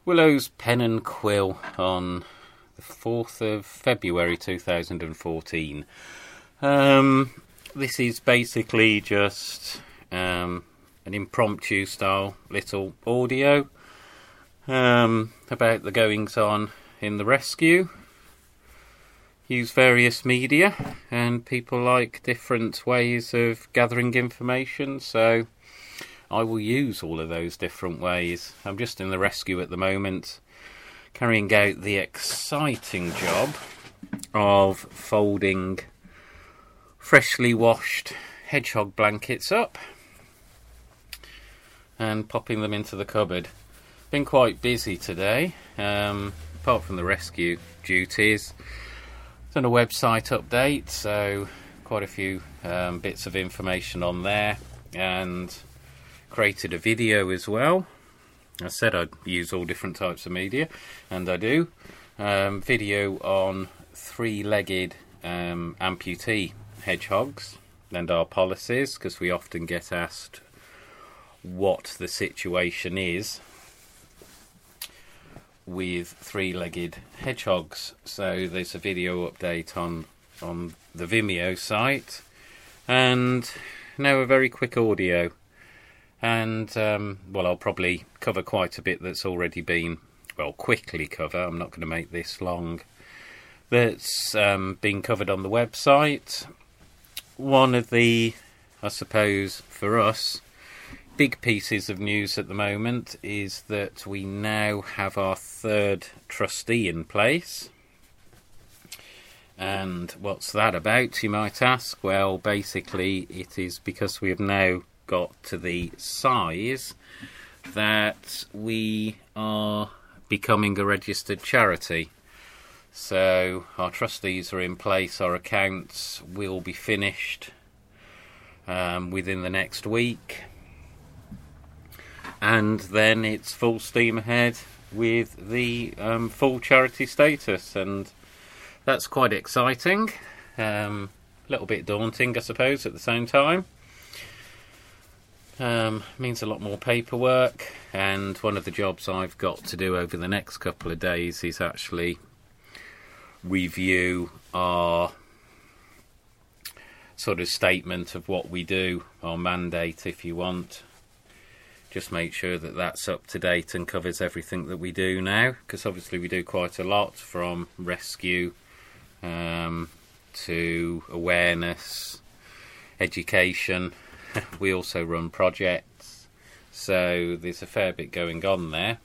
Willow's Pen and Quill on the 4th of February 2014. This is basically just an impromptu style little audio about the goings on in the rescue. Use various media, and people like different ways of gathering information, so I will use all of those different ways. I'm just in the rescue at the moment, carrying out the exciting job of folding freshly washed hedgehog blankets up and popping them into the cupboard. Been quite busy today, apart from the rescue duties. Done a website update, so quite a few bits of information on there, and created a video as well. I said I'd use all different types of media, and I do. Video on three-legged amputee hedgehogs and our policies, because we often get asked what the situation is with three-legged hedgehogs. So there's a video update on the Vimeo site, and now a very quick audio. And, I'll probably cover quite a bit that's already been, quickly cover. I'm not going to make this long. That's been covered on the website. One of the, I suppose, for us, big pieces of news at the moment is that we now have our third trustee in place. And what's that about, you might ask? Well, basically, it is because we have now got to the size that we are becoming a registered charity. So our trustees are in place, our accounts will be finished within the next week, and then it's full steam ahead with the full charity status, and that's quite exciting. A little bit daunting, I suppose, at the same time. Means a lot more paperwork, and one of the jobs I've got to do over the next couple of days is actually review our sort of statement of what we do, our mandate if you want. Just make sure that that's up to date and covers everything that we do now, because obviously we do quite a lot, from rescue to awareness, education. We also run projects, so there's a fair bit going on there.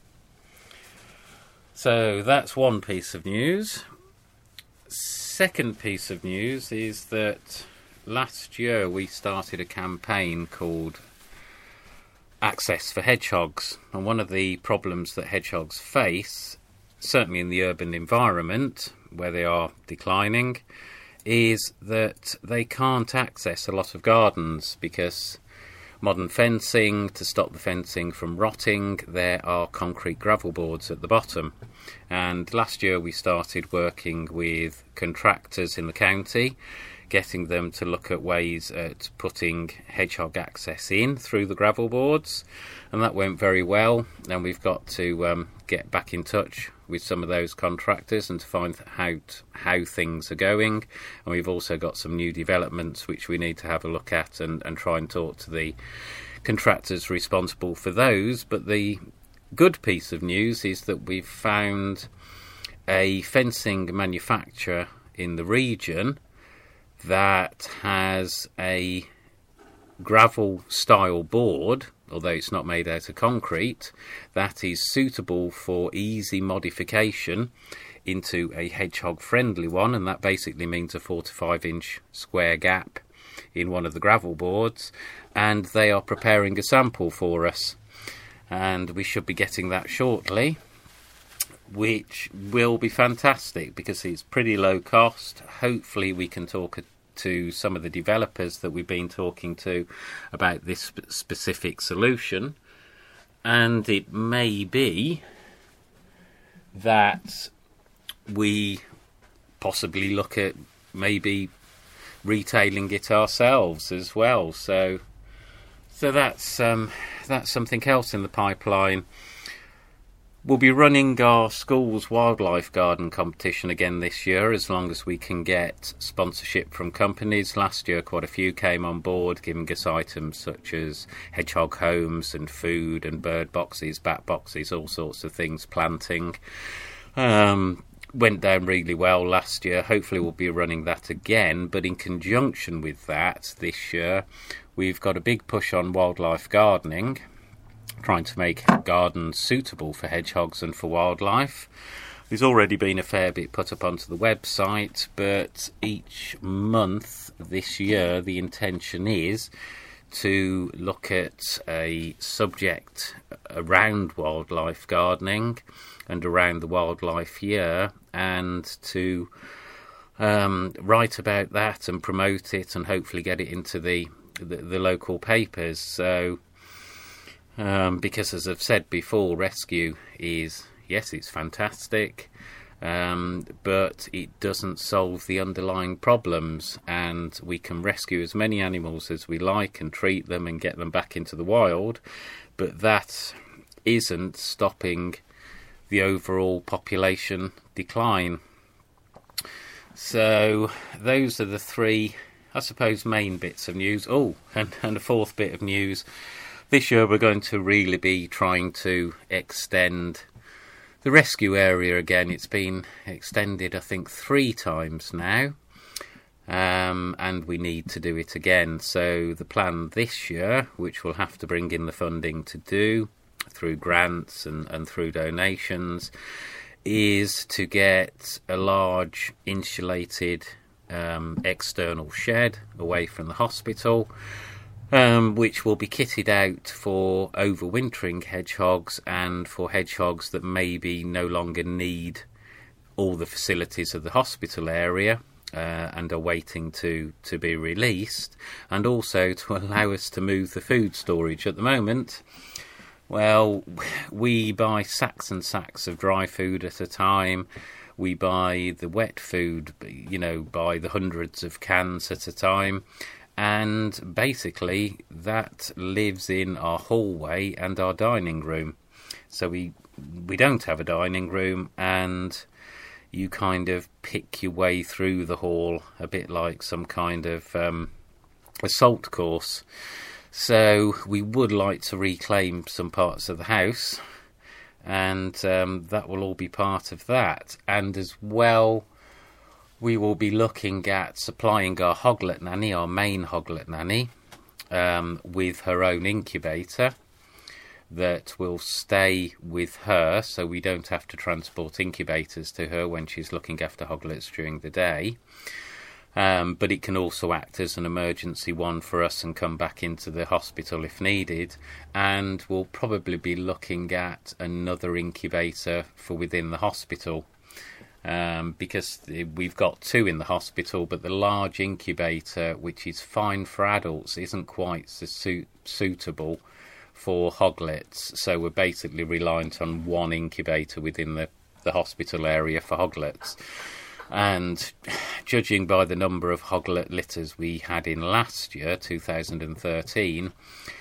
So that's one piece of news. Second piece of news is that last year we started a campaign called Access for Hedgehogs, and one of the problems that hedgehogs face, certainly in the urban environment where they are declining, is that they can't access a lot of gardens because modern fencing, to stop the fencing from rotting, there are concrete gravel boards at the bottom. And last year we started working with contractors in the county, getting them to look at ways at putting hedgehog access in through the gravel boards, and that went very well. And we've got to get back in touch with some of those contractors and to find how things are going. And we've also got some new developments which we need to have a look at and try and talk to the contractors responsible for those. But the good piece of news is that we've found a fencing manufacturer in the region that has a gravel style board, although it's not made out of concrete, that is suitable for easy modification into a hedgehog friendly one, and that basically means a 4 to 5 inch square gap in one of the gravel boards, and they are preparing a sample for us, and we should be getting that shortly, which will be fantastic because it's pretty low cost. Hopefully we can talk to some of the developers that we've been talking to about this specific solution, and it may be that we possibly look at maybe retailing it ourselves as well. So that's something else in the pipeline. We'll be running our school's wildlife garden competition again this year, as long as we can get sponsorship from companies. Last year quite a few came on board, giving us items such as hedgehog homes and food and bird boxes, bat boxes, all sorts of things, planting. Went down really well last year. Hopefully we'll be running that again, but in conjunction with that this year we've got a big push on wildlife gardening, trying to make gardens suitable for hedgehogs and for wildlife. There's already been a fair bit put up onto the website, but each month this year the intention is to look at a subject around wildlife gardening and around the wildlife year, and to write about that and promote it and hopefully get it into the local papers. So because, as I've said before, rescue is, yes, it's fantastic, but it doesn't solve the underlying problems, and we can rescue as many animals as we like and treat them and get them back into the wild, but that isn't stopping the overall population decline. So those are the three, I suppose, main bits of news. Oh, and a fourth bit of news. This year we're going to really be trying to extend the rescue area again. It's been extended, I think, 3 times now, and we need to do it again. So the plan this year, which we'll have to bring in the funding to do through grants and through donations, is to get a large insulated external shed away from the hospital, which will be kitted out for overwintering hedgehogs and for hedgehogs that maybe no longer need all the facilities of the hospital area and are waiting to be released, and also to allow us to move the food storage. At the moment, well, we buy sacks and sacks of dry food at a time. We buy the wet food, by the hundreds of cans at a time. And basically that lives in our hallway and our dining room. So we don't have a dining room, and you kind of pick your way through the hall a bit like some kind of assault course. So we would like to reclaim some parts of the house, and that will all be part of that. And as well, we will be looking at supplying our hoglet nanny, our main hoglet nanny, with her own incubator that will stay with her, so we don't have to transport incubators to her when she's looking after hoglets during the day. But it can also act as an emergency one for us and come back into the hospital if needed. And we'll probably be looking at another incubator for within the hospital, because we've got 2 in the hospital, but the large incubator, which is fine for adults, isn't quite so suitable for hoglets. So we're basically reliant on 1 incubator within the hospital area for hoglets. And judging by the number of hoglet litters we had in last year, 2013,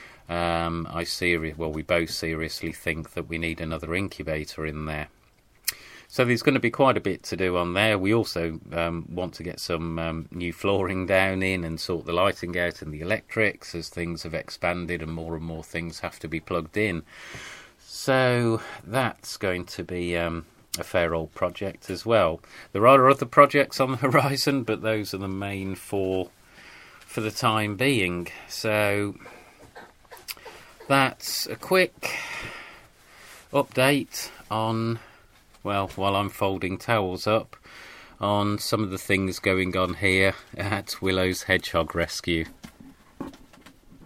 we both seriously think that we need another incubator in there. So there's going to be quite a bit to do on there. We also want to get some new flooring down in and sort the lighting out and the electrics as things have expanded and more things have to be plugged in. So that's going to be a fair old project as well. There are other projects on the horizon, but those are the main 4 for the time being. So that's a quick update on, while I'm folding towels up, on some of the things going on here at Willow's Hedgehog Rescue.